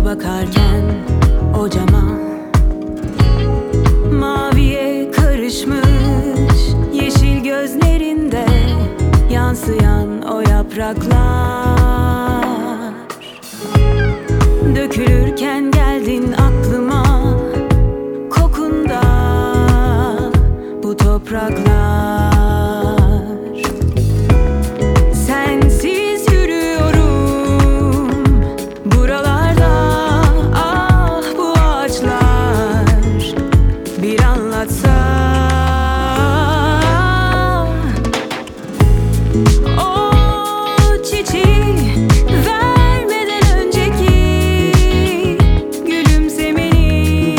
bakarken o cama, maviye karışmış yeşil gözlerinde yansıyan o yapraklar. Dökülürken geldin aklıma, kokunda bu topraklar. Sensiz yürüyorum buralarda, ah bu ağaçlar bir anlatsa. O çiçeği vermeden önceki gülümsemeni,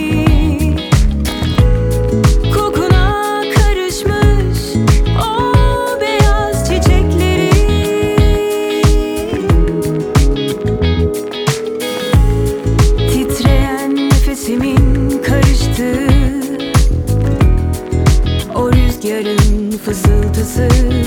kokuna karışmış o beyaz çiçekleri. Titreyen nefesimin karıştığı o rüzgarın fısıltısı.